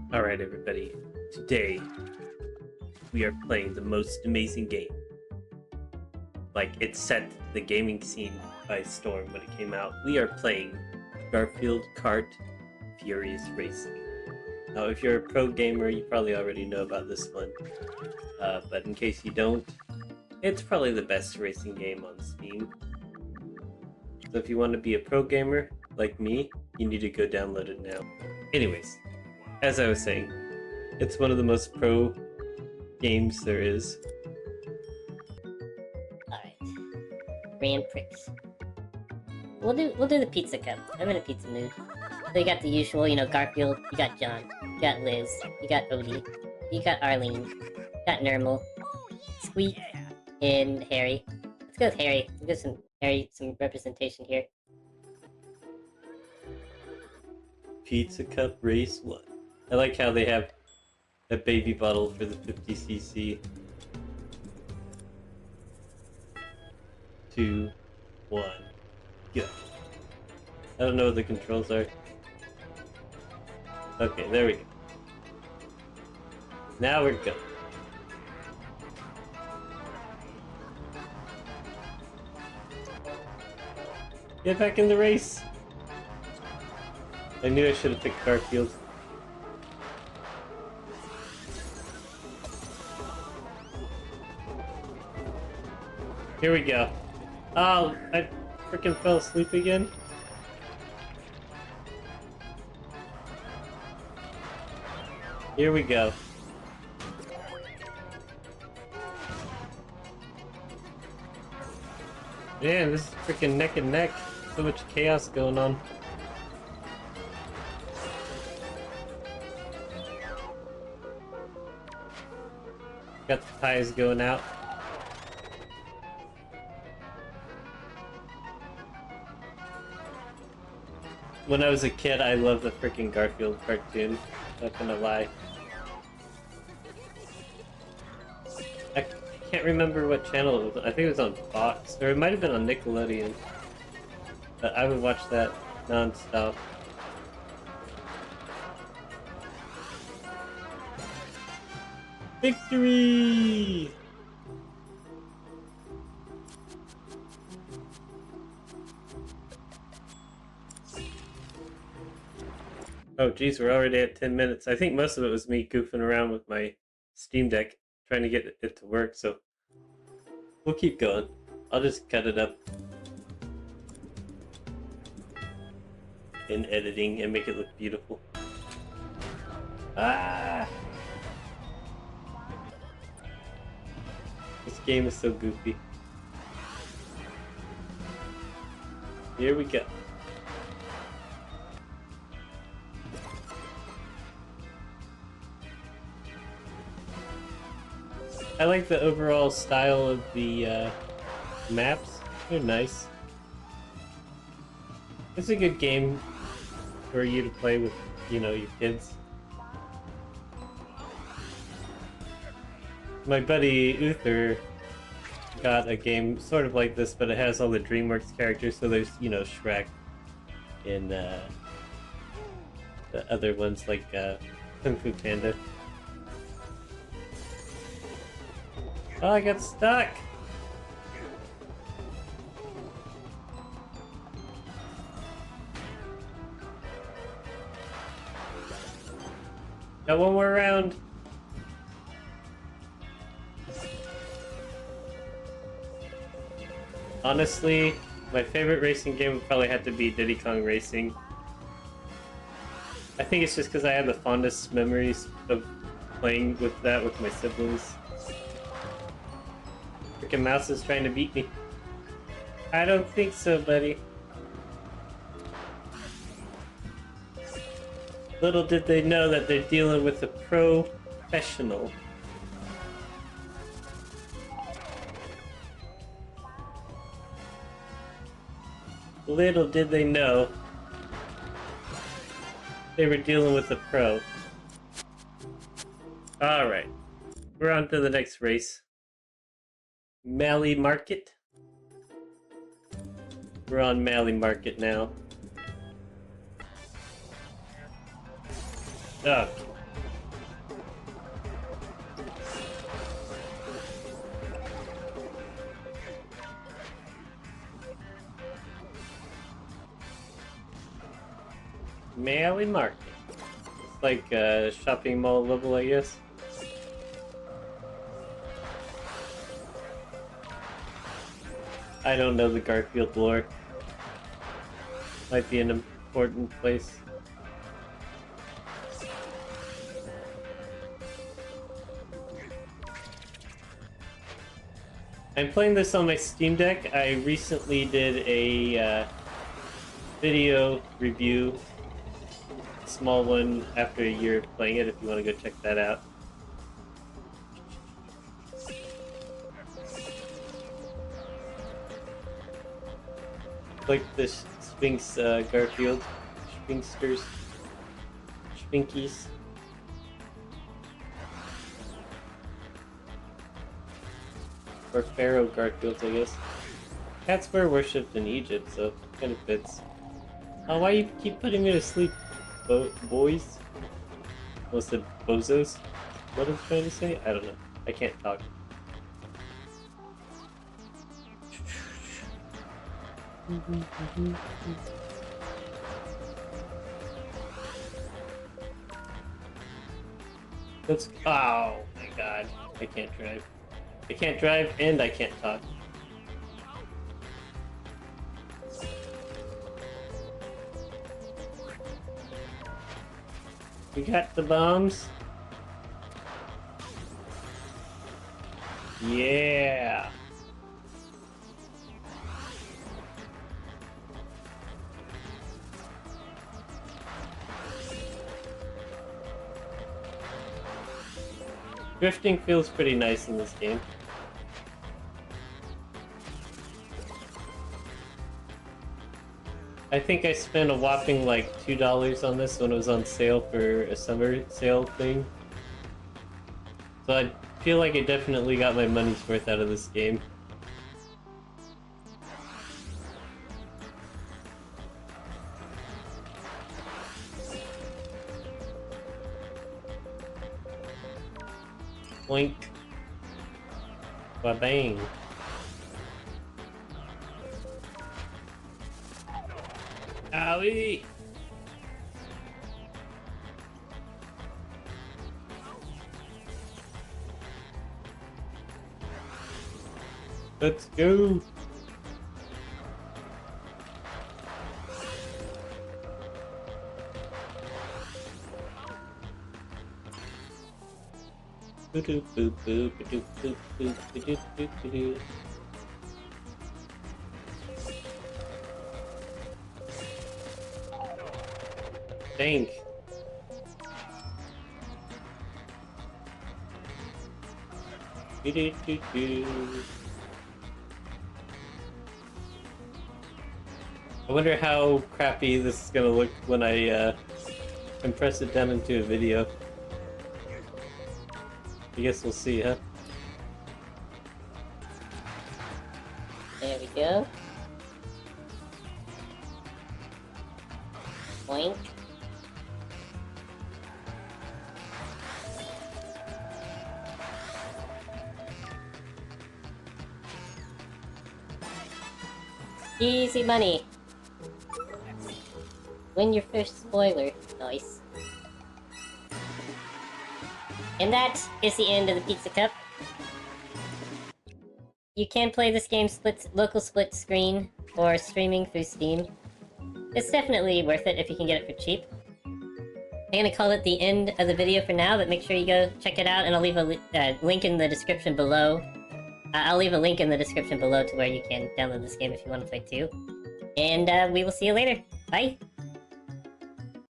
Alright, everybody. Today, we are playing the most amazing game. Like, it set the gaming scene by storm when it came out. We are playing Garfield Kart Furious Racing. Now, if you're a pro gamer, you probably already know about this one. But in case you don't, it's probably the best racing game on Steam. So if you want to be a pro gamer, like me, you need to go download it now. Anyways, as I was saying, it's one of the most pro games there is. Alright. Grand Prix. We'll do the pizza cup. I'm in a pizza mood. So you got the usual, Garfield, you got John, you got Liz, you got Odie, you got Arlene, you got Nermal, Squeak, and Harry. Let's go with Harry. Let's get some representation here. Pizza Cup Race 1. I like how they have a baby bottle for the 50cc. 2, 1, go. I don't know what the controls are. Okay, there we go. Now we're going. Get back in the race! I knew I should have picked Garfield. Here we go. Oh, I freaking fell asleep again. Here we go. Man, this is freaking neck and neck. So much chaos going on. Got the tires going out. When I was a kid, I loved the freaking Garfield cartoon. Not gonna lie. I can't remember what channel it was. I think it was on Fox, or it might have been on Nickelodeon. But I would watch that non-stop. Victory! Oh geez, we're already at 10 minutes. I think most of it was me goofing around with my Steam Deck, trying to get it to work, so we'll keep going. I'll just cut it up in editing and make it look beautiful. Ah! This game is so goofy. Here we go. I like the overall style of the maps. They're nice. It's a good game for you to play with, your kids. My buddy Uther got a game sort of like this, but it has all the DreamWorks characters, so there's, Shrek and the other ones like Kung Fu Panda. Oh, I got stuck! Got one more round. Honestly, my favorite racing game would probably have to be Diddy Kong Racing. I think it's just because I have the fondest memories of playing with that with my siblings. Freaking mouse is trying to beat me. I don't think so, buddy. Little did they know that they're dealing with a professional. Little did they know they were dealing with a pro. Alright, we're on to the next race. Mally Market. We're on Mally Market now. Okay. Melee Market. It's like a shopping mall level, I guess. I don't know the Garfield lore. Might be an important place. I'm playing this on my Steam Deck. I recently did a video review, small one, after a year of playing it, if you want to go check that out. Like the Sphinx Garfield, Sphinxters, Spinkies. Or Pharaoh Garfields, I guess. Cats were worshipped in Egypt, so it kind of fits. Oh, why you keep putting me to sleep, boys? Was it bozos? What is trying to say? I don't know. I can't talk. Let's. Oh my god. I can't drive. I can't drive and I can't talk. We got the bombs. Yeah. Drifting feels pretty nice in this game. I think I spent a whopping like $2 on this when it was on sale for a summer sale thing. So I feel like I definitely got my money's worth out of this game. Boink. Ba-bang. Owie! Let's go! Dang. I wonder how crappy this is gonna look when I compress it down into a video. I guess we'll see, huh? There we go. Boink. Easy money. Win your first spoiler. Nice. And that is the end of the Pizza Cup. You can play this game local split screen or streaming through Steam. It's definitely worth it if you can get it for cheap. I'm gonna call it the end of the video for now, but make sure you go check it out, and I'll leave a link in the description below. I'll leave a link in the description below to where you can download this game if you want to play too. And we will see you later. Bye!